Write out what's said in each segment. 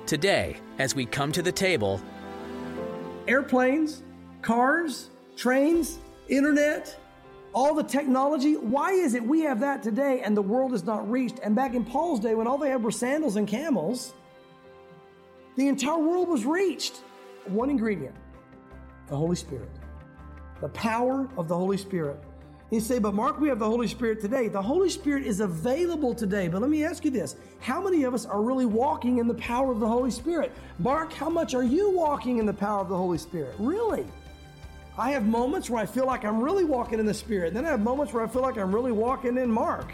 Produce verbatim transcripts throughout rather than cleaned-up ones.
Today, as we come to the table, airplanes, cars, trains, internet, all the technology. Why is it we have that today and the world is not reached? And back in Paul's day, when all they had were sandals and camels, the entire world was reached. One ingredient, the Holy Spirit. The power of the Holy Spirit. You say, but Mark, we have the Holy Spirit today. The Holy Spirit is available today. But let me ask you this. How many of us are really walking in the power of the Holy Spirit? Mark, how much are you walking in the power of the Holy Spirit? Really? I have moments where I feel like I'm really walking in the Spirit. Then I have moments where I feel like I'm really walking in Mark.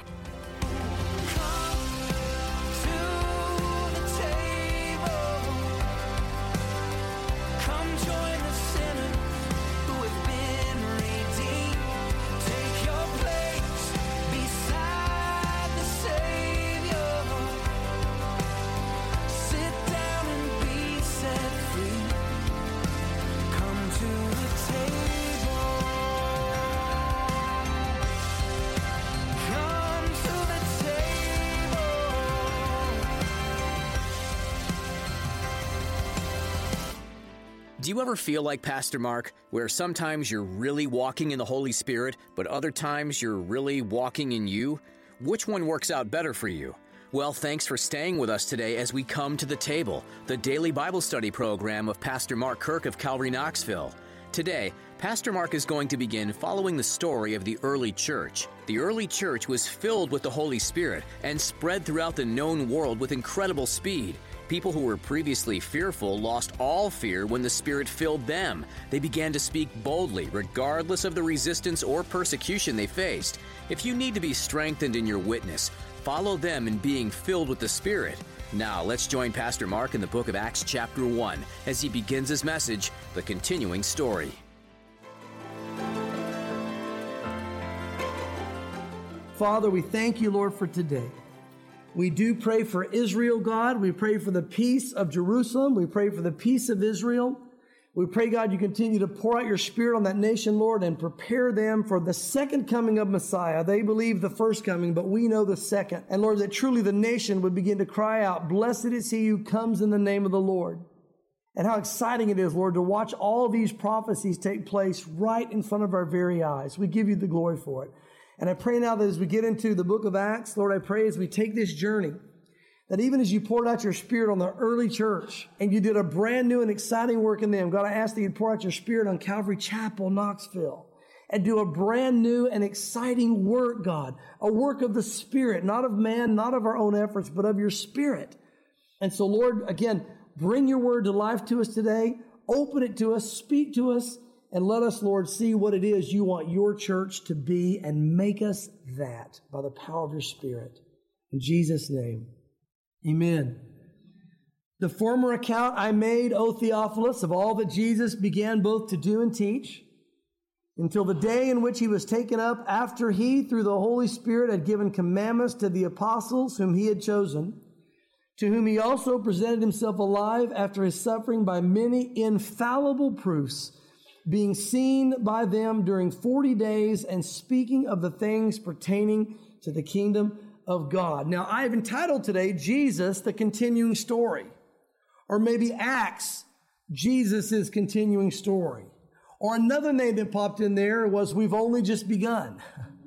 Do you ever feel like Pastor Mark, where sometimes you're really walking in the Holy Spirit, but other times you're really walking in you? Which one works out better for you? Well, thanks for staying with us today as we come to the table, the daily Bible study program of Pastor Mark Kirk of Calvary Knoxville. Today, Pastor Mark is going to begin following the story of the early church. The early church was filled with the Holy Spirit and spread throughout the known world with incredible speed. People who were previously fearful lost all fear when the Spirit filled them. They began to speak boldly, regardless of the resistance or persecution they faced. If you need to be strengthened in your witness, follow them in being filled with the Spirit. Now, let's join Pastor Mark in the book of Acts chapter one as he begins his message, The Continuing Story. Father, we thank you, Lord, for today. We do pray for Israel, God. We pray for the peace of Jerusalem. We pray for the peace of Israel. We pray, God, you continue to pour out your Spirit on that nation, Lord, and prepare them for the second coming of Messiah. They believe the first coming, but we know the second. And Lord, that truly the nation would begin to cry out, blessed is he who comes in the name of the Lord. And how exciting it is, Lord, to watch all these prophecies take place right in front of our very eyes. We give you the glory for it. And I pray now that as we get into the book of Acts, Lord, I pray as we take this journey, that even as you poured out your Spirit on the early church and you did a brand new and exciting work in them, God, I ask that you'd pour out your Spirit on Calvary Chapel, Knoxville, and do a brand new and exciting work, God, a work of the Spirit, not of man, not of our own efforts, but of your Spirit. And so, Lord, again, bring your word to life to us today, open it to us, speak to us, and let us, Lord, see what it is you want your church to be and make us that by the power of your Spirit. In Jesus' name, amen. The former account I made, O Theophilus, of all that Jesus began both to do and teach, until the day in which he was taken up, after he, through the Holy Spirit, had given commandments to the apostles whom he had chosen, to whom he also presented himself alive after his suffering by many infallible proofs, being seen by them during forty days and speaking of the things pertaining to the kingdom of God. Now, I have entitled today, Jesus, the Continuing Story. Or maybe Acts, Jesus' Continuing Story. Or another name that popped in there was We've Only Just Begun.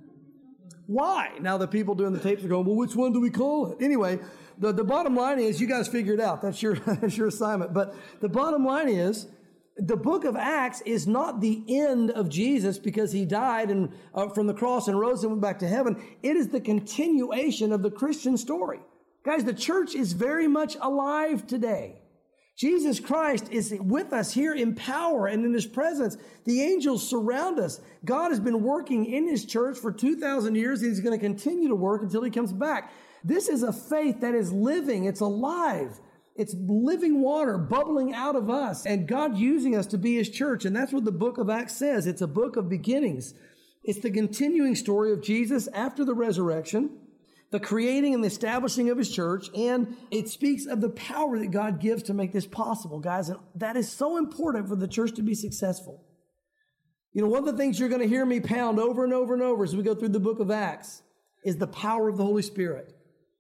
Why? Now the people doing the tapes are going, well, which one do we call it? Anyway, the, the bottom line is, you guys figure it out. That's your, that's your assignment. But the bottom line is, the book of Acts is not the end of Jesus because he died and uh, from the cross and rose and went back to heaven. It is the continuation of the Christian story. Guys, the church is very much alive today. Jesus Christ is with us here in power and in his presence. The angels surround us. God has been working in his church for two thousand years. And he's going to continue to work until he comes back. This is a faith that is living. It's alive. It's living water bubbling out of us and God using us to be his church. And that's what the book of Acts says. It's a book of beginnings. It's the continuing story of Jesus after the resurrection, the creating and the establishing of his church. And it speaks of the power that God gives to make this possible, guys. And that is so important for the church to be successful. You know, one of the things you're going to hear me pound over and over and over as we go through the book of Acts is the power of the Holy Spirit.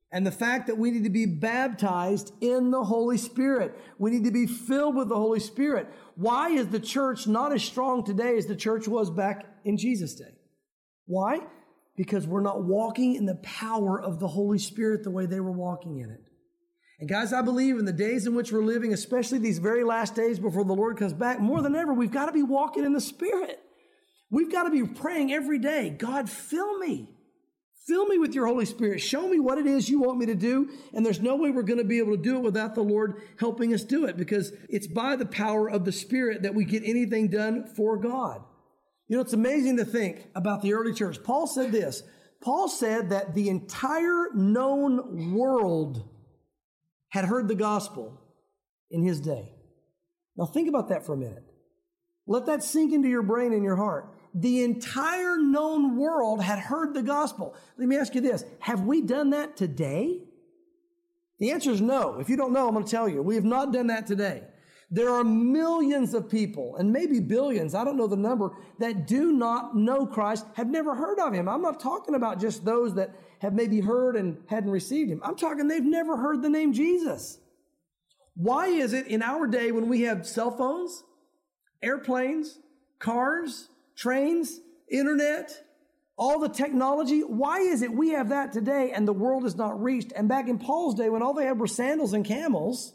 And the fact that we need to be baptized in the Holy Spirit. We need to be filled with the Holy Spirit. Why is the church not as strong today as the church was back in Jesus' day? Why? Because we're not walking in the power of the Holy Spirit the way they were walking in it. And guys, I believe in the days in which we're living, especially these very last days before the Lord comes back, more than ever, we've got to be walking in the Spirit. We've got to be praying every day, God, fill me. Fill me with your Holy Spirit. Show me what it is you want me to do. And there's no way we're going to be able to do it without the Lord helping us do it, because it's by the power of the Spirit that we get anything done for God. You know, it's amazing to think about the early church. Paul said this. Paul said that the entire known world had heard the gospel in his day. Now think about that for a minute. Let that sink into your brain and your heart. The entire known world had heard the gospel. Let me ask you this. Have we done that today? The answer is no. If you don't know, I'm going to tell you. We have not done that today. There are millions of people, and maybe billions, I don't know the number, that do not know Christ, have never heard of Him. I'm not talking about just those that have maybe heard and hadn't received Him. I'm talking they've never heard the name Jesus. Why is it in our day when we have cell phones, airplanes, cars, trains, internet, all the technology, why is it we have that today and the world is not reached? And back in Paul's day when all they had were sandals and camels,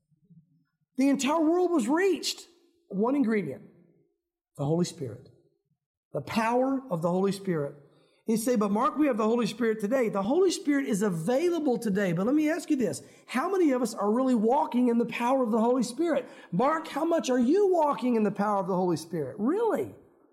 the entire world was reached. One ingredient, the Holy Spirit. The power of the Holy Spirit. You say, but Mark, we have the Holy Spirit today. The Holy Spirit is available today. But let me ask you this. How many of us are really walking in the power of the Holy Spirit? Mark, how much are you walking in the power of the Holy Spirit? Really?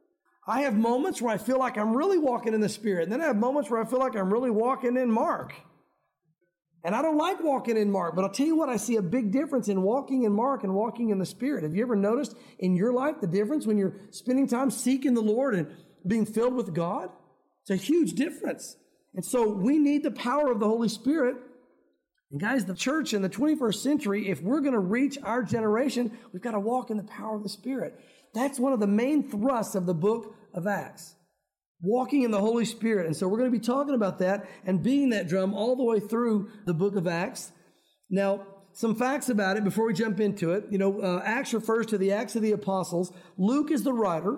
I have moments where I feel like I'm really walking in the Spirit. And then I have moments where I feel like I'm really walking in Mark. And I don't like walking in Mark, but I'll tell you what, I see a big difference in walking in Mark and walking in the Spirit. Have you ever noticed in your life the difference when you're spending time seeking the Lord and being filled with God? It's a huge difference. And so we need the power of the Holy Spirit. And guys, the church in the twenty-first century, if we're going to reach our generation, we've got to walk in the power of the Spirit. That's one of the main thrusts of the book of Acts. Walking in the Holy Spirit. And so we're going to be talking about that and beating that drum all the way through the book of Acts. Now, some facts about it before we jump into it. You know, uh, Acts refers to the Acts of the Apostles. Luke is the writer.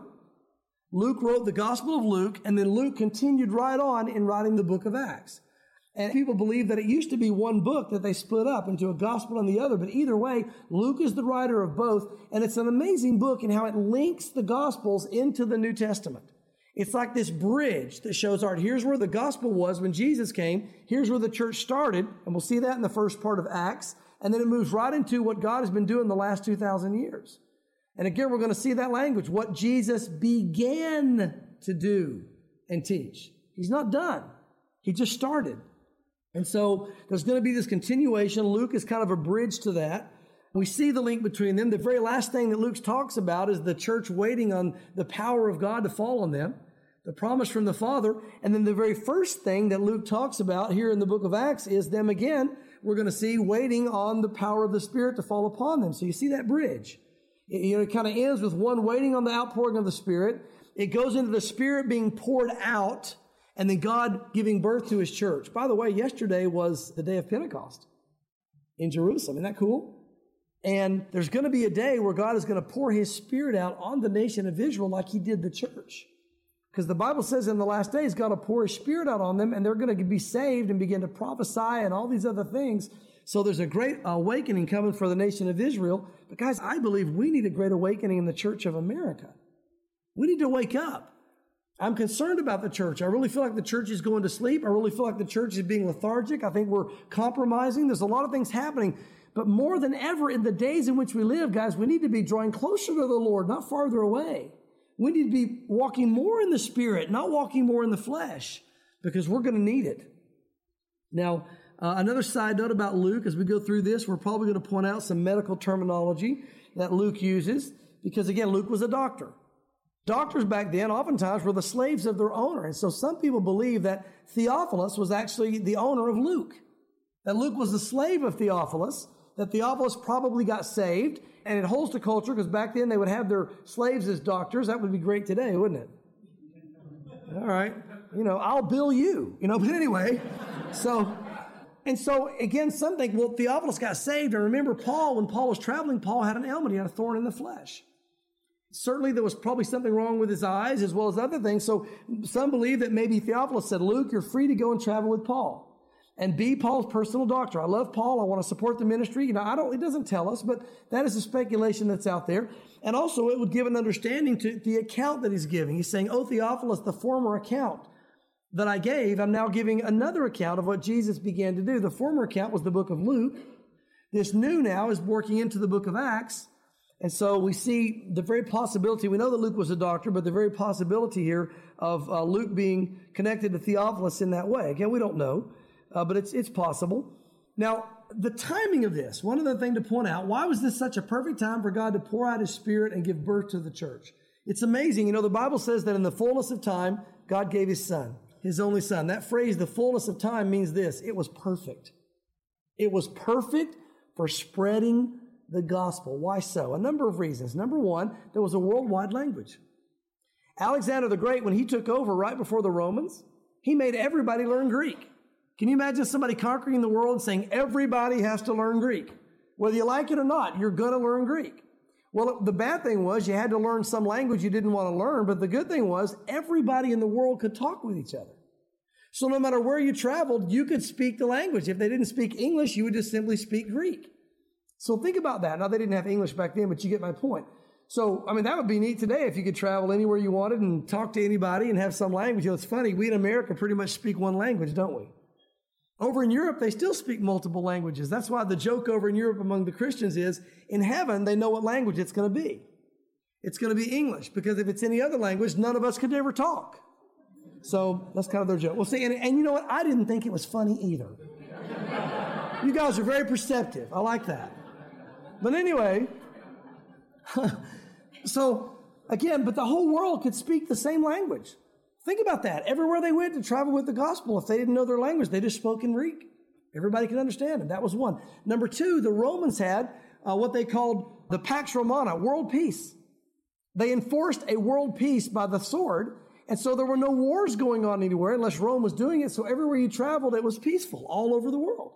Luke wrote the Gospel of Luke, and then Luke continued right on in writing the book of Acts. And people believe that it used to be one book that they split up into a gospel and the other. But either way, Luke is the writer of both. And it's an amazing book in how it links the Gospels into the New Testament. It's like this bridge that shows, all right, here's where the gospel was when Jesus came. Here's where the church started. And we'll see that in the first part of Acts. And then it moves right into what God has been doing the last two thousand years. And again, we're going to see that language, what Jesus began to do and teach. He's not done. He just started. And so there's going to be this continuation. Luke is kind of a bridge to that. We see the link between them. The very last thing that Luke talks about is the church waiting on the power of God to fall on them, the promise from the Father. And then the very first thing that Luke talks about here in the book of Acts is them again, we're going to see waiting on the power of the Spirit to fall upon them. So you see that bridge. It, you know, it kind of ends with one waiting on the outpouring of the Spirit. It goes into the Spirit being poured out, and then God giving birth to His church. By the way, yesterday was the day of Pentecost in Jerusalem. Isn't that cool? And there's going to be a day where God is going to pour His Spirit out on the nation of Israel like He did the church. Because the Bible says in the last days, God will pour His Spirit out on them, and they're going to be saved and begin to prophesy and all these other things. So there's a great awakening coming for the nation of Israel. But guys, I believe we need a great awakening in the church of America. We need to wake up. I'm concerned about the church. I really feel like the church is going to sleep. I really feel like the church is being lethargic. I think we're compromising. There's a lot of things happening. But more than ever in the days in which we live, guys, we need to be drawing closer to the Lord, not farther away. We need to be walking more in the Spirit, not walking more in the flesh, because we're going to need it. Now, uh, another side note about Luke, as we go through this, we're probably going to point out some medical terminology that Luke uses, because again, Luke was a doctor. Doctors back then oftentimes were the slaves of their owner. And so some people believe that Theophilus was actually the owner of Luke, that Luke was the slave of Theophilus, that Theophilus probably got saved. And it holds to culture because back then they would have their slaves as doctors. That would be great today, wouldn't it? All right. You know, I'll bill you. You know, but anyway, so And so, again, some think, well, Theophilus got saved. And remember, Paul, when Paul was traveling, Paul had an ailment. He had a thorn in the flesh. Certainly, there was probably something wrong with his eyes as well as other things. So some believe that maybe Theophilus said, Luke, you're free to go and travel with Paul and be Paul's personal doctor. I love Paul. I want to support the ministry. You know, I don't, it doesn't tell us, but that is a speculation that's out there. And also, it would give an understanding to the account that he's giving. He's saying, oh, Theophilus, the former account that I gave, I'm now giving another account of what Jesus began to do. The former account was the book of Luke. This new now is working into the book of Acts. And so we see the very possibility, we know that Luke was a doctor, but the very possibility here of uh, Luke being connected to Theophilus in that way. Again, we don't know, uh, but it's it's possible. Now, the timing of this, one other thing to point out, why was this such a perfect time for God to pour out his Spirit and give birth to the church? It's amazing. You know, the Bible says that in the fullness of time, God gave his son, his only son. That phrase, the fullness of time, means this: it was perfect. It was perfect for spreading the gospel. Why so? A number of reasons. Number one, there was a worldwide language. Alexander the Great, when he took over right before the Romans, he made everybody learn Greek. Can you imagine somebody conquering the world and saying everybody has to learn Greek? Whether you like it or not, you're going to learn Greek. Well, the bad thing was you had to learn some language you didn't want to learn, but the good thing was everybody in the world could talk with each other. So no matter where you traveled, you could speak the language. If they didn't speak English, you would just simply speak Greek. So think about that. Now, they didn't have English back then, but you get my point. So, I mean, that would be neat today if you could travel anywhere you wanted and talk to anybody and have some language. You know, it's funny. We in America pretty much speak one language, don't we? Over in Europe, they still speak multiple languages. That's why the joke over in Europe among the Christians is, in heaven, they know what language it's going to be. It's going to be English, because if it's any other language, none of us could ever talk. So that's kind of their joke. Well, see, and, and you know what? I didn't think it was funny either. You guys are very perceptive. I like that. But anyway, so again, but the whole world could speak the same language. Think about that. Everywhere they went to travel with the gospel, if they didn't know their language, they just spoke in Greek. Everybody could understand it. That was one. Number two, the Romans had uh, what they called the Pax Romana, world peace. They enforced a world peace by the sword, and so there were no wars going on anywhere unless Rome was doing it. So everywhere you traveled, it was peaceful all over the world.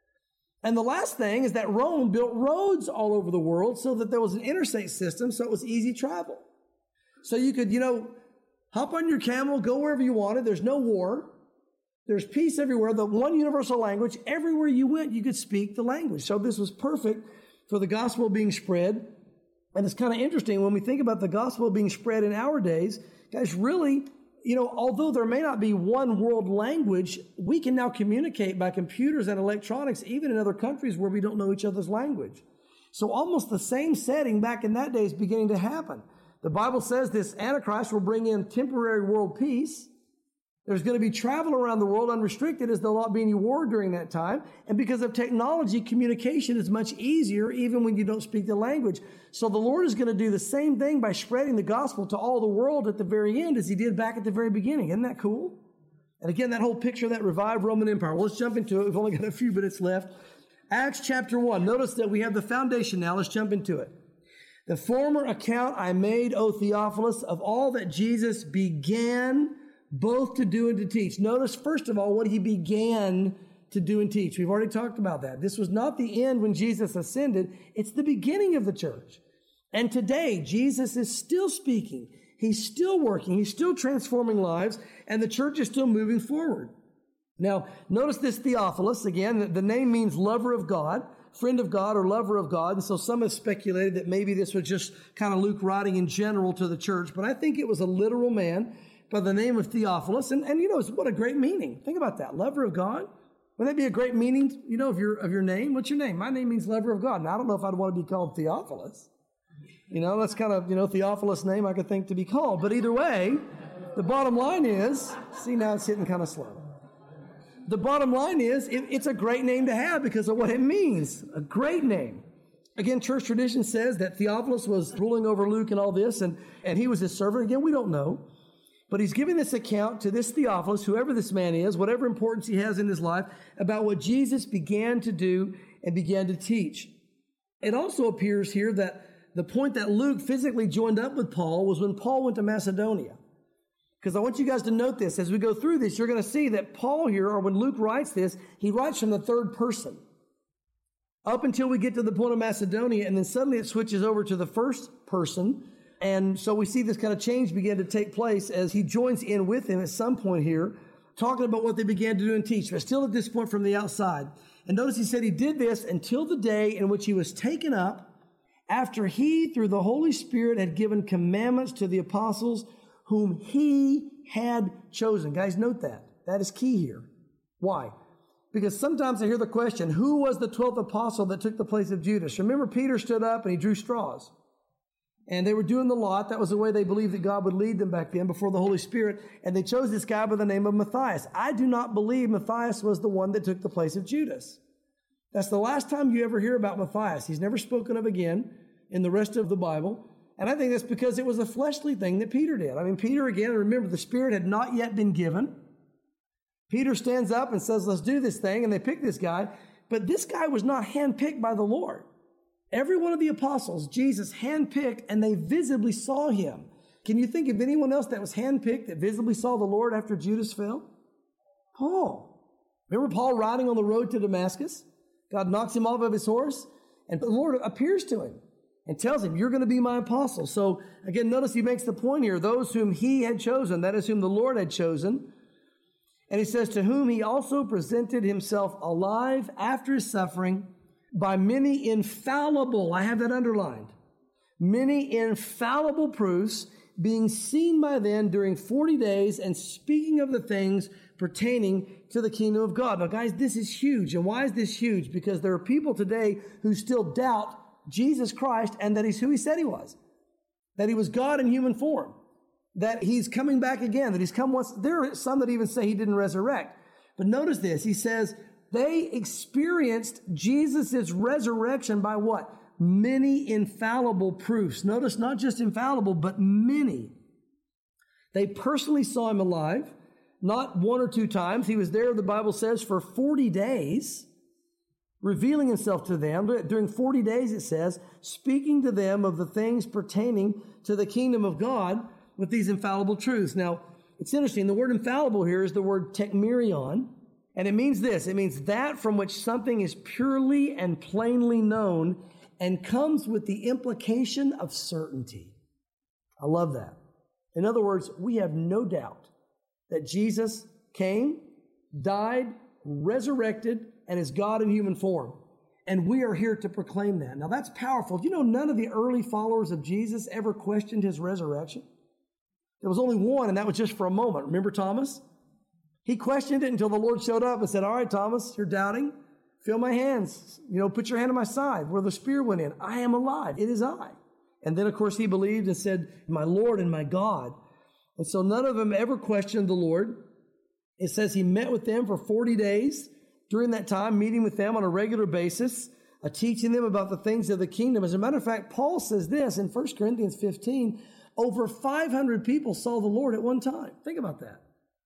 And the last thing is that Rome built roads all over the world so that there was an interstate system, so it was easy travel. So you could, you know, hop on your camel, go wherever you wanted. There's no war. There's peace everywhere. The one universal language, everywhere you went, you could speak the language. So this was perfect for the gospel being spread. And it's kind of interesting when we think about the gospel being spread in our days, guys, really, you know, although there may not be one world language, we can now communicate by computers and electronics, even in other countries where we don't know each other's language. So almost the same setting back in that day is beginning to happen. The Bible says this Antichrist will bring in temporary world peace. There's going to be travel around the world unrestricted, as there'll not be any war during that time. And because of technology, communication is much easier even when you don't speak the language. So the Lord is going to do the same thing by spreading the gospel to all the world at the very end as he did back at the very beginning. Isn't that cool? And again, that whole picture of that revived Roman Empire. Well, let's jump into it. We've only got a few minutes left. Acts chapter one. Notice that we have the foundation now. Let's jump into it. The former account I made, O Theophilus, of all that Jesus began both to do and to teach. Notice, first of all, what he began to do and teach. We've already talked about that. This was not the end when Jesus ascended. It's the beginning of the church. And today, Jesus is still speaking. He's still working. He's still transforming lives, and the church is still moving forward. Now, notice this Theophilus. Again, the name means lover of God, friend of God, or lover of God. And so some have speculated that maybe this was just kind of Luke writing in general to the church. But I think it was a literal man by the name of Theophilus. And, and you know, what a great meaning. Think about that. Lover of God. Wouldn't that be a great meaning, you know, of your, of your name? What's your name? My name means lover of God. Now, I don't know if I'd want to be called Theophilus. You know, that's kind of, you know, Theophilus name I could think to be called. But either way, the bottom line is, see, now it's hitting kind of slow. The bottom line is, it, it's a great name to have because of what it means. A great name. Again, church tradition says that Theophilus was ruling over Luke and all this, and, and he was his servant. Again, we don't know. But he's giving this account to this Theophilus, whoever this man is, whatever importance he has in his life, about what Jesus began to do and began to teach. It also appears here that the point that Luke physically joined up with Paul was when Paul went to Macedonia. Because I want you guys to note this. As we go through this, you're going to see that Paul here, or when Luke writes this, he writes from the third person. Up until we get to the point of Macedonia, and then suddenly it switches over to the first person. And so we see this kind of change begin to take place as he joins in with him at some point here, talking about what they began to do and teach, but still at this point from the outside. And notice he said he did this until the day in which he was taken up, after he, through the Holy Spirit, had given commandments to the apostles whom he had chosen. Guys, note that. That is key here. Why? Because sometimes I hear the question, who was the twelfth apostle that took the place of Judas? Remember, Peter stood up and he drew straws. And they were doing the lot. That was the way they believed that God would lead them back then before the Holy Spirit. And they chose this guy by the name of Matthias. I do not believe Matthias was the one that took the place of Judas. That's the last time you ever hear about Matthias. He's never spoken of again in the rest of the Bible. And I think that's because it was a fleshly thing that Peter did. I mean, Peter, again, remember, the Spirit had not yet been given. Peter stands up and says, let's do this thing. And they pick this guy. But this guy was not handpicked by the Lord. Every one of the apostles, Jesus handpicked, and they visibly saw him. Can you think of anyone else that was handpicked that visibly saw the Lord after Judas fell? Paul. Remember Paul riding on the road to Damascus? God knocks him off of his horse, and the Lord appears to him and tells him, you're going to be my apostle. So again, notice he makes the point here, those whom he had chosen, that is whom the Lord had chosen. And he says, to whom he also presented himself alive after his suffering by many infallible, I have that underlined, many infallible proofs, being seen by them during forty days and speaking of the things pertaining to the kingdom of God. Now, guys, this is huge. And why is this huge? Because there are people today who still doubt Jesus Christ and that he's who he said he was, that he was God in human form, that he's coming back again, that he's come once. There are some that even say he didn't resurrect. But notice this. He says they experienced Jesus' resurrection by what? Many infallible proofs. Notice not just infallible, but many. They personally saw him alive, not one or two times. He was there, the Bible says, for forty days, revealing himself to them. During forty days, it says, speaking to them of the things pertaining to the kingdom of God with these infallible truths. Now, it's interesting. The word infallible here is the word tekmerion, and it means this. It means that from which something is purely and plainly known and comes with the implication of certainty. I love that. In other words, we have no doubt that Jesus came, died, resurrected, and is God in human form. And we are here to proclaim that. Now that's powerful. Do you know none of the early followers of Jesus ever questioned his resurrection? There was only one, and that was just for a moment. Remember Thomas? He questioned it until the Lord showed up and said, all right, Thomas, you're doubting. Feel my hands. You know, put your hand on my side where the spear went in. I am alive. It is I. And then, of course, he believed and said, my Lord and my God. And so none of them ever questioned the Lord. It says he met with them for forty days. During that time, meeting with them on a regular basis, uh, teaching them about the things of the kingdom. As a matter of fact, Paul says this in First Corinthians fifteen, over five hundred people saw the Lord at one time. Think about that.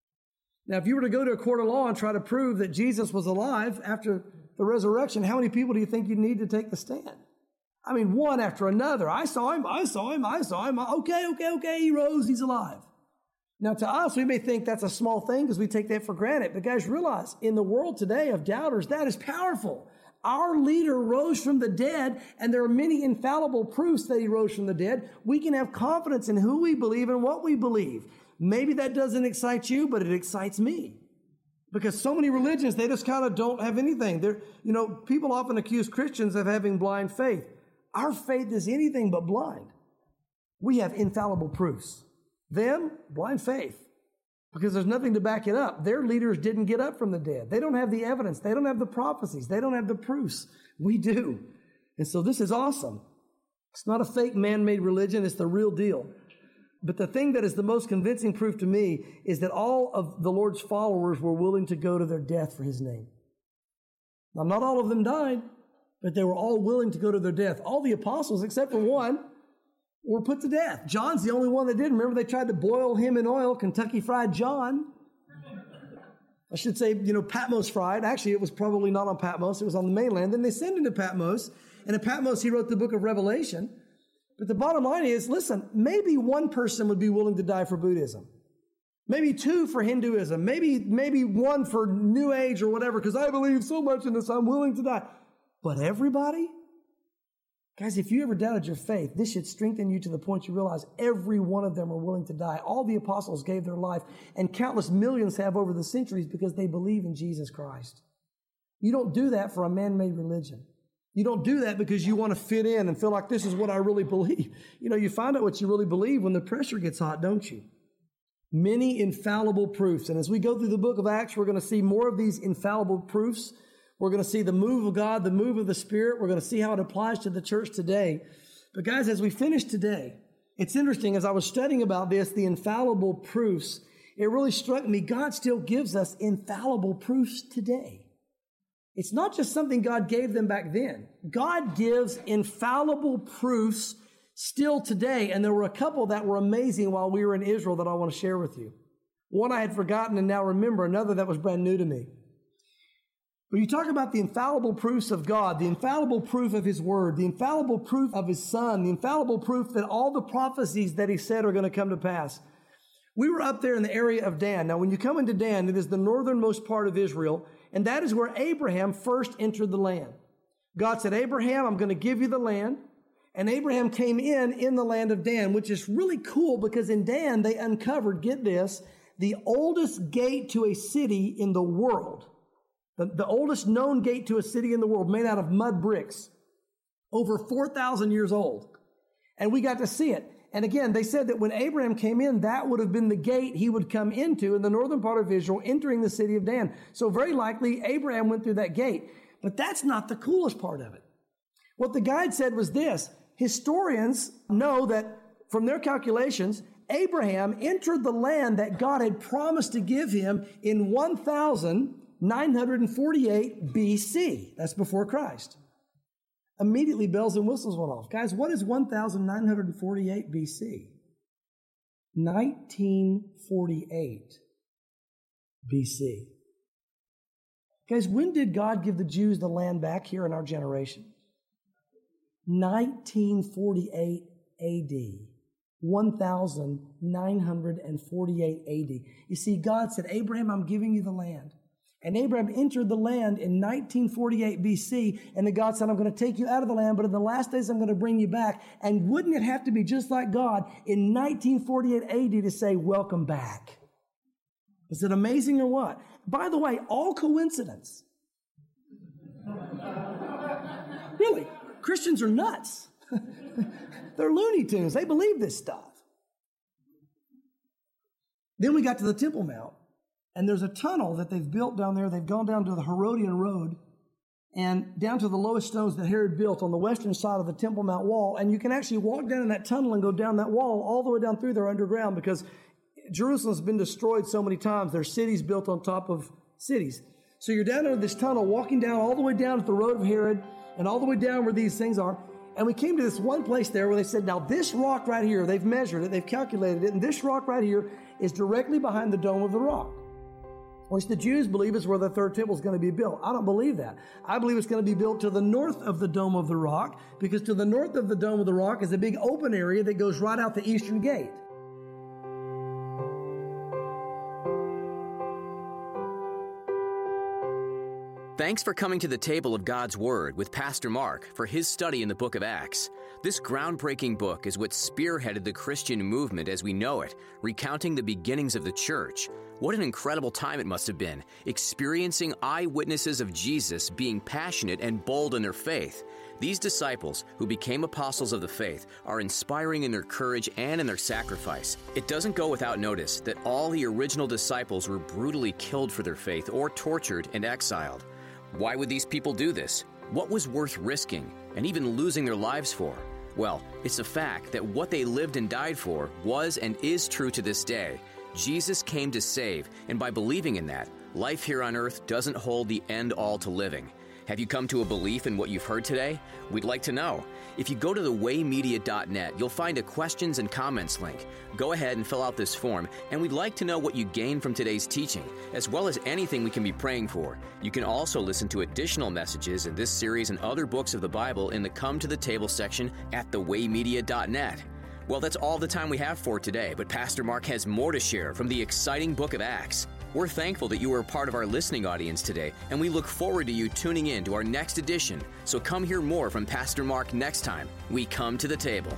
Now, if you were to go to a court of law and try to prove that Jesus was alive after the resurrection, how many people do you think you'd need to take the stand? I mean, one after another. I saw him, I saw him, I saw him. Okay, okay, okay, he rose, he's alive. Now, to us, we may think that's a small thing because we take that for granted. But guys, realize, in the world today of doubters, that is powerful. Our leader rose from the dead, and there are many infallible proofs that he rose from the dead. We can have confidence in who we believe and what we believe. Maybe that doesn't excite you, but it excites me. Because so many religions, they just kind of don't have anything. They're, you know, people often accuse Christians of having blind faith. Our faith is anything but blind. We have infallible proofs. Them, blind faith. Because there's nothing to back it up. Their leaders didn't get up from the dead. They don't have the evidence. They don't have the prophecies. They don't have the proofs. We do. And so this is awesome. It's not a fake man-made religion. It's the real deal. But the thing that is the most convincing proof to me is that all of the Lord's followers were willing to go to their death for his name. Now, not all of them died, but they were all willing to go to their death. All the apostles, except for one, were put to death. John's the only one that didn't. Remember, they tried to boil him in oil, Kentucky Fried John. I should say, you know, Patmos Fried. Actually, it was probably not on Patmos. It was on the mainland. Then they sent him to Patmos. And at Patmos, he wrote the book of Revelation. But the bottom line is, listen, maybe one person would be willing to die for Buddhism. Maybe two for Hinduism. Maybe, maybe one for New Age or whatever, because I believe so much in this, I'm willing to die. But everybody? Guys, if you ever doubted your faith, this should strengthen you to the point you realize every one of them are willing to die. All the apostles gave their life, and countless millions have over the centuries because they believe in Jesus Christ. You don't do that for a man-made religion. You don't do that because you want to fit in and feel like this is what I really believe. You know, you find out what you really believe when the pressure gets hot, don't you? Many infallible proofs. And as we go through the book of Acts, we're going to see more of these infallible proofs. We're going to see the move of God, the move of the Spirit. We're going to see how it applies to the church today. But guys, as we finish today, it's interesting, as I was studying about this, the infallible proofs, it really struck me, God still gives us infallible proofs today. It's not just something God gave them back then. God gives infallible proofs still today. And there were a couple that were amazing while we were in Israel that I want to share with you. One I had forgotten and now remember, another that was brand new to me. When you talk about the infallible proofs of God, the infallible proof of His Word, the infallible proof of His Son, the infallible proof that all the prophecies that He said are going to come to pass. We were up there in the area of Dan. Now, when you come into Dan, it is the northernmost part of Israel, and that is where Abraham first entered the land. God said, Abraham, I'm going to give you the land. And Abraham came in in the land of Dan, which is really cool because in Dan, they uncovered, get this, the oldest gate to a city in the world. The, the oldest known gate to a city in the world, made out of mud bricks, over four thousand years old. And we got to see it. And again, they said that when Abraham came in, that would have been the gate he would come into in the northern part of Israel, entering the city of Dan. So very likely, Abraham went through that gate. But that's not the coolest part of it. What the guide said was this: historians know that from their calculations, Abraham entered the land that God had promised to give him in one thousand nine hundred forty-eight B C. That's before Christ. Immediately bells and whistles went off. Guys, what is one thousand nine hundred forty-eight B C? nineteen forty-eight B C. Guys, when did God give the Jews the land back here in our generation? nineteen forty-eight A D. one thousand nine hundred forty-eight A D. You see, God said, Abraham, I'm giving you the land. And Abraham entered the land in nineteen forty-eight B C, and then God said, I'm going to take you out of the land, but in the last days I'm going to bring you back. And wouldn't it have to be just like God in nineteen forty-eight A D to say, welcome back? Is it amazing or what? By the way, all coincidence. Really, Christians are nuts. They're Looney Tunes. They believe this stuff. Then we got to the Temple Mount. And there's a tunnel that they've built down there. They've gone down to the Herodian Road and down to the lowest stones that Herod built on the western side of the Temple Mount wall. And you can actually walk down in that tunnel and go down that wall all the way down through there underground because Jerusalem's been destroyed so many times. There's cities built on top of cities. So you're down under this tunnel, walking down all the way down to the road of Herod and all the way down where these things are. And we came to this one place there where they said, now this rock right here, they've measured it, they've calculated it, and this rock right here is directly behind the Dome of the Rock, which the Jews believe is where the third temple is going to be built. I don't believe that. I believe it's going to be built to the north of the Dome of the Rock, because to the north of the Dome of the Rock is a big open area that goes right out the eastern gate. Thanks for coming to the table of God's Word with Pastor Mark for his study in the book of Acts. This groundbreaking book is what spearheaded the Christian movement as we know it, recounting the beginnings of the church. What an incredible time it must have been, experiencing eyewitnesses of Jesus being passionate and bold in their faith. These disciples, who became apostles of the faith, are inspiring in their courage and in their sacrifice. It doesn't go without notice that all the original disciples were brutally killed for their faith or tortured and exiled. Why would these people do this? What was worth risking and even losing their lives for? Well, it's a fact that what they lived and died for was and is true to this day. Jesus came to save, and by believing in that, life here on earth doesn't hold the end-all to living. Have you come to a belief in what you've heard today? We'd like to know. If you go to the way media dot net, you'll find a questions and comments link. Go ahead and fill out this form, and we'd like to know what you gained from today's teaching, as well as anything we can be praying for. You can also listen to additional messages in this series and other books of the Bible in the Come to the Table section at the way media dot net. Well, that's all the time we have for today, but Pastor Mark has more to share from the exciting book of Acts. We're thankful that you were a part of our listening audience today, and we look forward to you tuning in to our next edition. So come hear more from Pastor Mark next time we come to the table.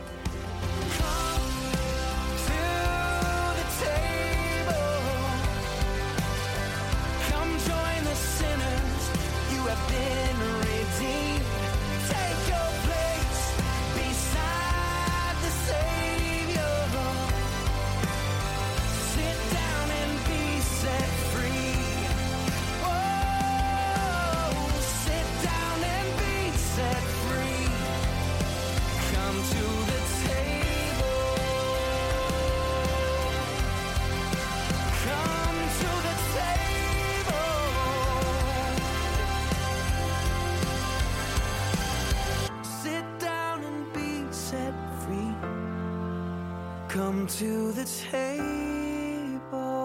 Come to the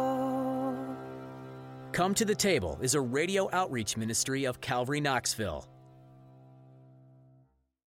table. Come to the Table is a radio outreach ministry of Calvary Knoxville.